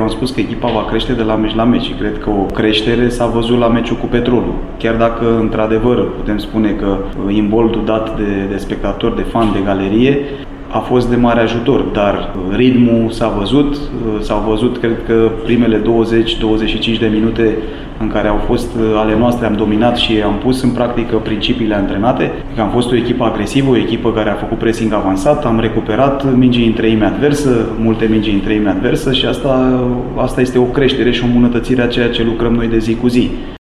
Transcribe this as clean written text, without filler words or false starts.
spus că echipa va crește de la meci la meci și cred că o creștere s-a văzut la meciul cu Petrolul. Chiar dacă, într-adevăr, putem spune că imboldul dat de spectatori, de fani, de galerie, a fost de mare ajutor, dar ritmul s-au văzut, cred că primele 20-25 de minute în care au fost ale noastre, am dominat și am pus în practică principiile antrenate, că am fost o echipă agresivă, o echipă care a făcut pressing avansat, am recuperat mingii în treime adversă, multe mingi în treime adversă și asta este o creștere și o îmbunătățire a ceea ce lucrăm noi de zi cu zi.